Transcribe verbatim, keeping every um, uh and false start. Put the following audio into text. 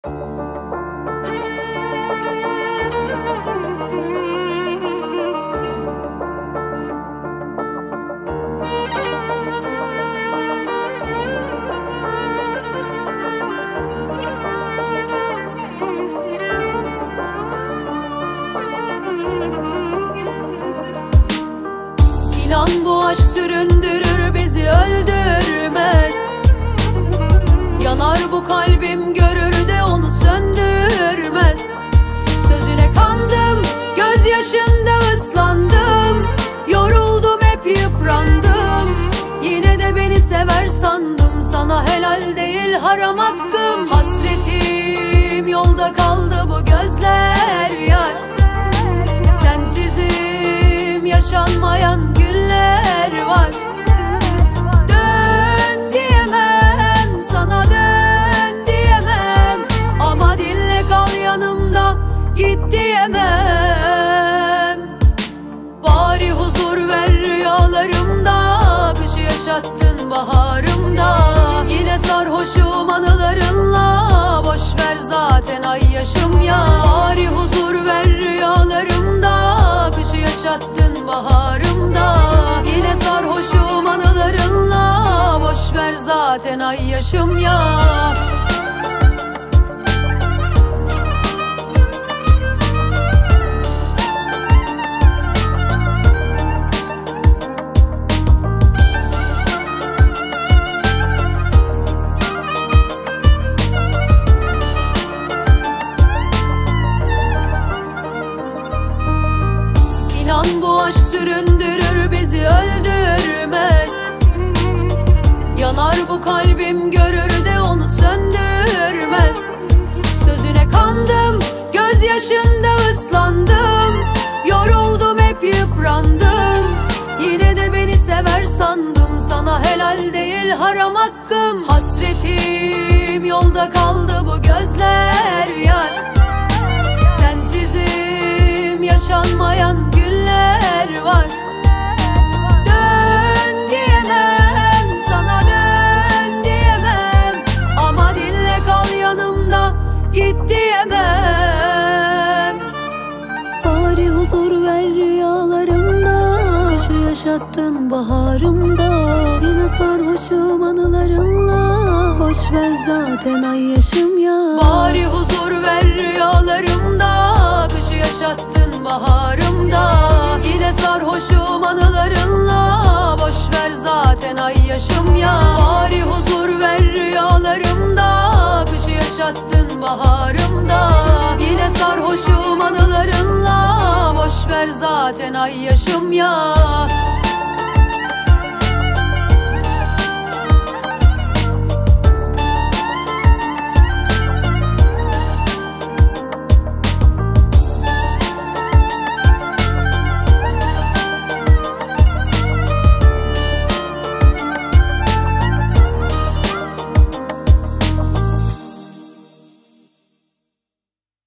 İnan bu aşk süründürür, bizi öldürmez. Yanar bu kalbim, görür de onu söndürmez. Sözüne kandım, gözyaşında ıslandım. Yoruldum, hep yıprandım. Yine de beni sever sandım. Sana helal değil, haram hakkım. Hasretim yolda kaldı, bu gözler yar. Sensizim yaşanmayan günler var. Dön diyemem, sana dön diyemem. Ama dinle, kal yanımda, git diyemem. Bari huzur ver rüyalarımda. Kışı yaşattın baharımda. Yine sarhoşum anılarınla. Boş ver zaten ay yaşım ya. Bari huzur ver rüyalarımda. Kışı yaşattın baharımda. Yine sarhoşum anılarınla. Boş ver zaten ay yaşım ya. İnan bu aşk süründürür, bizi öldürmez. Yanar bu kalbim, görür de onu söndürmez. Sözüne kandım, gözyaşında ıslandım. Yoruldum, hep yıprandım. Yine de beni sever sandım. Sana helal değil, haram hakkım. Hasretim yolda kaldı, bu gözler yar. Sensizim yaşanmayan günler var. Dön diyemem, sana dön diyemem. Ama dinle, kal yanımda, git diyemem. Bari huzur ver rüyalarımda. Kışı yaşattın baharımda. Yine sarhoşum anılarınla. Boş ver zaten ay yaşım ya. Bari huzur ver rüyalarımda. Kışı yaşattın baharımda. Yine sarhoşum anılarınla. Boş ver zaten ay yaşım ya. Bari huzur ver rüyalarımda. Kışı yaşattın baharımda. Yine sarhoşum anılarınla. Boş ver zaten ay yaşım ya.